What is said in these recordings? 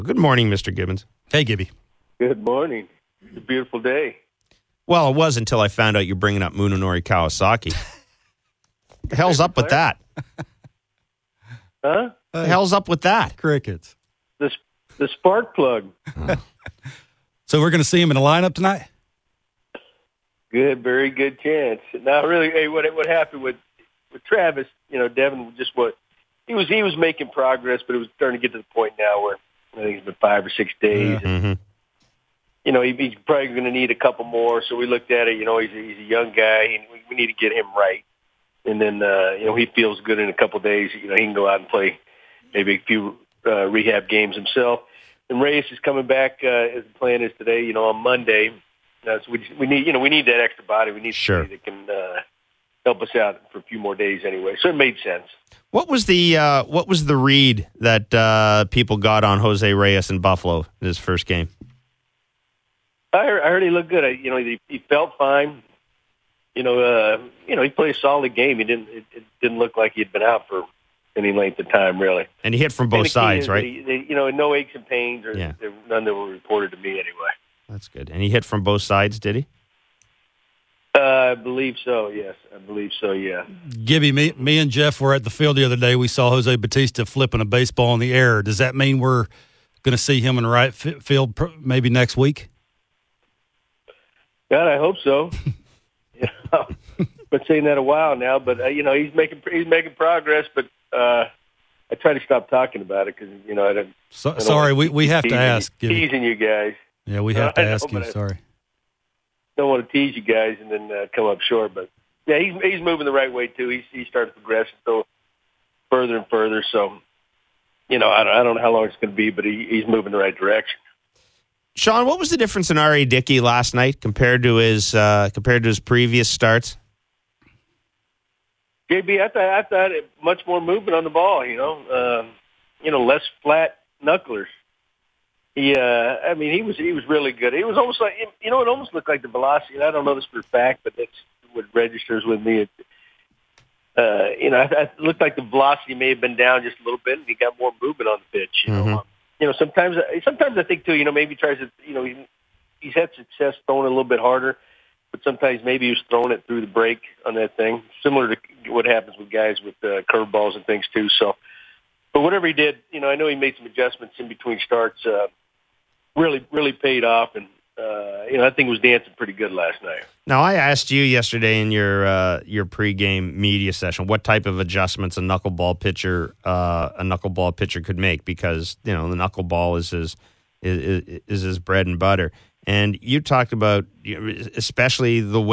Good morning, Mr. Gibbons. Hey, Gibby. Good morning. It's a beautiful day. Well, it was until I found out you're bringing up Munenori Kawasaki. The hell's up with that? Huh? The hell's up with that? Crickets. The spark plug. So we're going to see him in the lineup tonight? Good, very good chance. Now, really, hey, what happened with Travis? Devin just he was making progress, but it was starting to get to the point now where I think it's been 5 or 6 days. Yeah. And, he's probably going to need a couple more. So we looked at it. He's a young guy, and we need to get him right. And then he feels good in a couple of days. He can go out and play maybe a few rehab games himself. And Reyes is coming back as the plan is today. On Monday. So we need that extra body. We need somebody that can help us out for a few more days anyway. So it made sense. What was the read that people got on Jose Reyes in Buffalo in his first game? I heard he looked good. He felt fine. He played a solid game. It didn't look like he'd been out for any length of time, really. And he hit from both sides, right? No aches and pains, or none that were reported to me anyway. That's good. And he hit from both sides, did he? I believe so, yes. I believe so, yeah. Gibby, me and Jeff were at the field the other day. We saw Jose Bautista flipping a baseball in the air. Does that mean we're going to see him in the right field maybe next week? God, I hope so. Been saying that a while now, but he's making progress. But I try to stop talking about it because I don't. Sorry, we have to ask. Teasing you guys. Yeah, we have to ask you. Sorry. Don't want to tease you guys and then come up short, but yeah, he's moving the right way too. He started progressing so further and further. So I don't know how long it's going to be, but he's moving the right direction. Sean, what was the difference in R.A. Dickey last night compared to his previous starts? JB, I thought much more movement on the ball. Less flat knucklers. He was really good. It was almost like it almost looked like the velocity. And I don't know this for a fact, but that's what registers with me. It looked like the velocity may have been down just a little bit, and he got more movement on the pitch. Sometimes I think too. Maybe he tries to. He's had success throwing it a little bit harder, but sometimes maybe he was throwing it through the break on that thing, similar to what happens with guys with curveballs and things too. So, but whatever he did, I know he made some adjustments in between starts. Really paid off, and I think it was dancing pretty good last night. Now, I asked you yesterday in your pregame media session what type of adjustments a knuckleball pitcher could make, because the knuckleball is his bread and butter. And you talked about especially the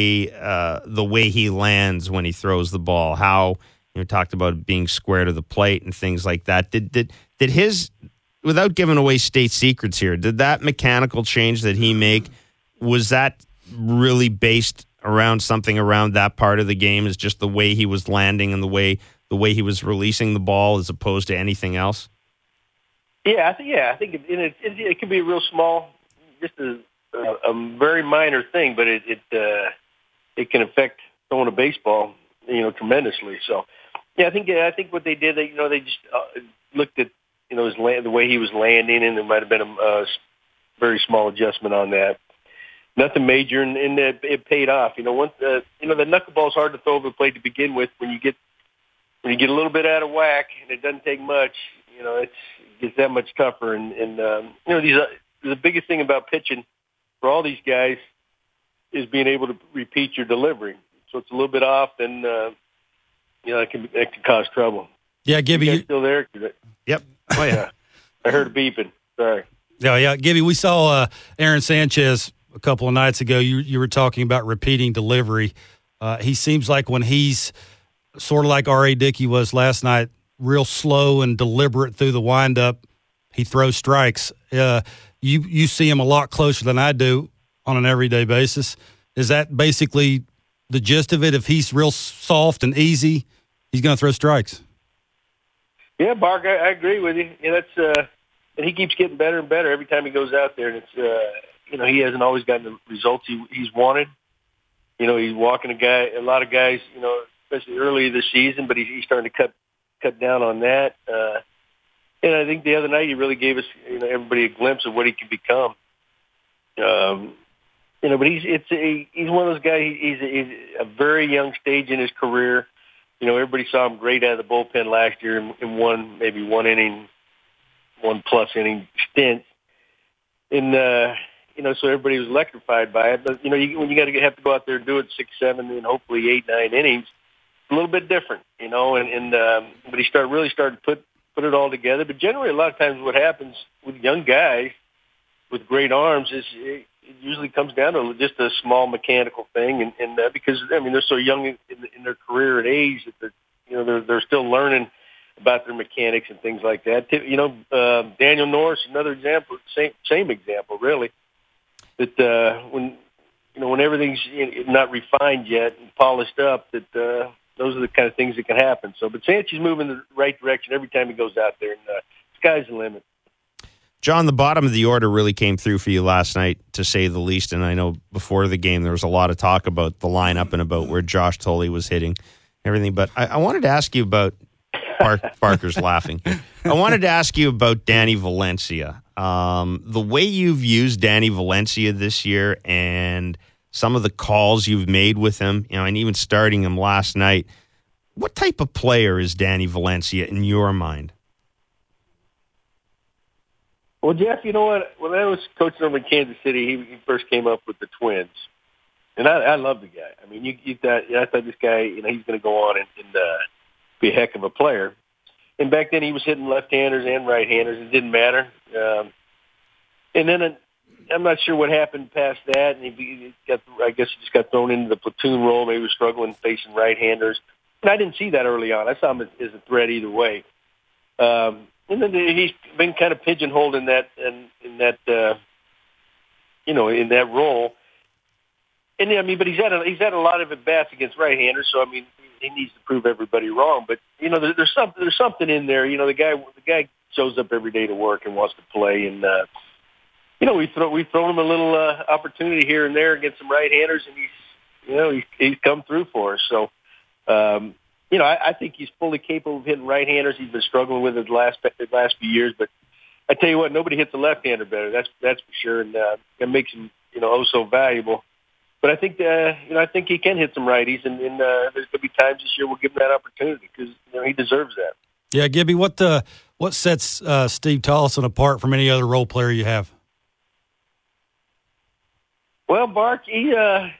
way he lands when he throws the ball. How you talked about being square to the plate and things like that. Did his, without giving away state secrets here, did that mechanical change that he make, was that really based around something around that part of the game? Is just the way he was landing and the way he was releasing the ball as opposed to anything else? I think it can be a real small, just a very minor thing, but it can affect throwing a baseball, tremendously. So, I think what they did, they just looked at the way he was landing, and there might have been a very small adjustment on that. Nothing major, and it paid off. Once the knuckleball is hard to throw over the plate to begin with. When you get a little bit out of whack, and it doesn't take much, it gets that much tougher. And the biggest thing about pitching for all these guys is being able to repeat your delivery. So it's a little bit off, then it can cause trouble. Yeah, Gibby, you still there? Yep. Oh yeah. I heard it beeping. Sorry. Yeah, Gibby, we saw Aaron Sanchez a couple of nights ago. You were talking about repeating delivery. He seems like when he's sort of like R.A. Dickey was last night, real slow and deliberate through the windup, he throws strikes. You see him a lot closer than I do on an everyday basis. Is that basically the gist of it? If he's real soft and easy, he's going to throw strikes. Yeah, Bark, I agree with you. That's and he keeps getting better and better every time he goes out there. And it's he hasn't always gotten the results he's wanted. He's walking a lot of guys, especially early this season, but he's starting to cut down on that. And I think the other night he really gave us, everybody a glimpse of what he can become. But he's one of those guys. He's a very young stage in his career. Everybody saw him great out of the bullpen last year in one plus inning stint. And, so everybody was electrified by it. But, when you have to go out there and do it 6, 7, and hopefully 8, 9 innings, it's a little bit different, but he started to put it all together. But generally, a lot of times what happens with young guys with great arms is it usually comes down to just a small mechanical thing. And because, they're so young in their career and age that they're still learning about their mechanics and things like that. Daniel Norris, another example, same example, really. That when everything's not refined yet and polished up, that those are the kind of things that can happen. So, but Sanchez moving in the right direction every time he goes out there, and sky's the limit. John, the bottom of the order really came through for you last night, to say the least. And I know before the game there was a lot of talk about the lineup and about where Josh Thole was hitting everything. But I wanted to ask you about Parker's laughing. I wanted to ask you about Danny Valencia. The way you've used Danny Valencia this year and some of the calls you've made with him, and even starting him last night. What type of player is Danny Valencia in your mind? Well, Jeff, you know what? When I was coaching him in Kansas City, he first came up with the Twins. And I love the guy. I thought this guy, he's going to go on and be a heck of a player. And back then he was hitting left-handers and right-handers. It didn't matter. And then I'm not sure what happened past that. And he just got thrown into the platoon role. Maybe he was struggling facing right-handers. And I didn't see that early on. I saw him as a threat either way. And then he's been kind of pigeonholed in that role. And but he's had a lot of at bats against right-handers. So he needs to prove everybody wrong. But there's something in there. The guy shows up every day to work and wants to play. And we've thrown him a little opportunity here and there against some right-handers, and he's come through for us. So. I think he's fully capable of hitting right-handers. He's been struggling with it the last few years, but I tell you what, nobody hits a left-hander better. That's for sure, and that makes him so valuable. But I think he can hit some righties, and there's going to be times this year we'll give him that opportunity because he deserves that. Yeah, Gibby, what sets Steve Tollefson apart from any other role player you have? Well, Bark, he's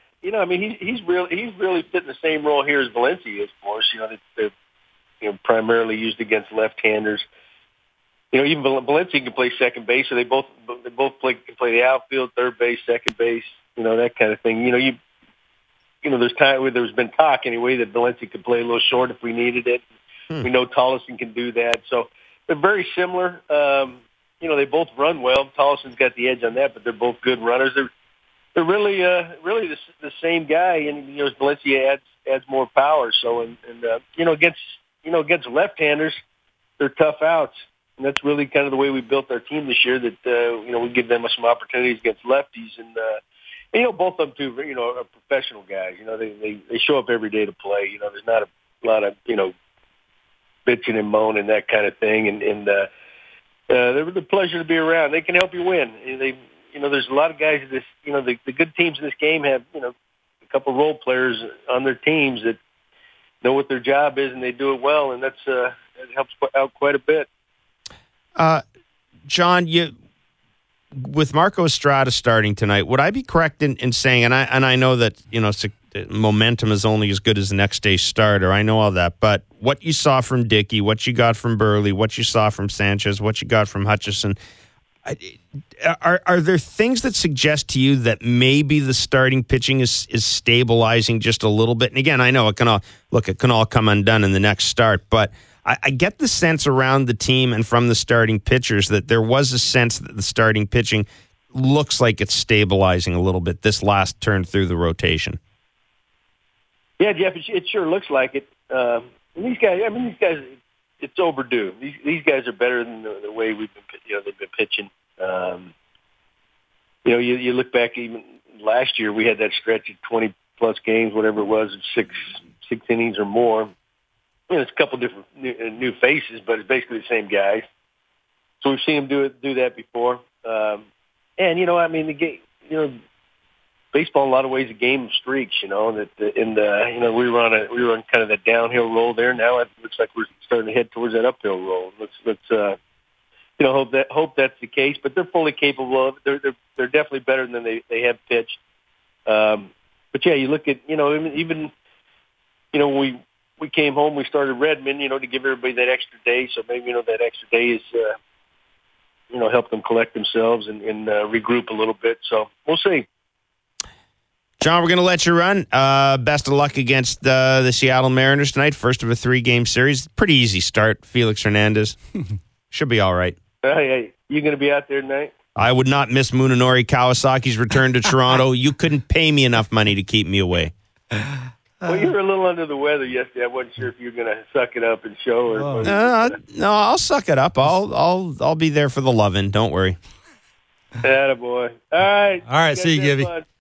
really fitting the same role here as Valencia is for us. They're primarily used against left-handers. Even Valencia can play second base, so they both can play the outfield, third base, second base, that kind of thing. There's time where there's been talk anyway that Valencia could play a little short if we needed it. We know Tollefson can do that, so they're very similar. They both run well. Tollefson's got the edge on that, but they're both good runners. They're really the same guy, and Valencia adds more power. So against left-handers, they're tough outs, and that's really kind of the way we built our team this year. That we give them some opportunities against lefties, and both of them too. Are professional guys. They show up every day to play. There's not a lot of bitching and moaning, that kind of thing, and they're a pleasure to be around. They can help you win. There's a lot of guys in this, the good teams in this game have, a couple role players on their teams that know what their job is and they do it well, and that helps out quite a bit. John, with Marco Estrada starting tonight, would I be correct in saying, and I know that, momentum is only as good as the next day's starter. I know all that, but what you saw from Dickey, what you got from Burley, what you saw from Sanchez, what you got from Hutchison, are there things that suggest to you that maybe the starting pitching is stabilizing just a little bit? And again, I know it can all come undone in the next start, but I get the sense around the team and from the starting pitchers that there was a sense that the starting pitching looks like it's stabilizing a little bit this last turn through the rotation. Yeah, Jeff, it sure looks like it. And these guys, it's overdue. These guys are better than the way they've been pitching. You look back even last year, we had that stretch of 20 plus games, whatever it was, six innings or more. It's a couple different new faces, but it's basically the same guys. So we've seen him do that before. And I mean, the game, baseball in a lot of ways a game of streaks. We run kind of that downhill roll there. Now it looks like we're starting to head towards that uphill roll. Let's hope that's the case. But they're fully capable of it. They're definitely better than they have pitched. But yeah, you look at even we came home, we started Redmond, to give everybody that extra day. So maybe that extra day is help them collect themselves and regroup a little bit. So we'll see. John, we're going to let you run. Best of luck against the Seattle Mariners tonight. First of a 3-game series. Pretty easy start. Felix Hernandez. Should be all right. Hey, you going to be out there tonight? I would not miss Munenori Kawasaki's return to Toronto. You couldn't pay me enough money to keep me away. Well, you were a little under the weather yesterday. I wasn't sure if you were going to suck it up and show. No, I'll suck it up. I'll be there for the lovin'. Don't worry. Attaboy. All right. See you, Gibby.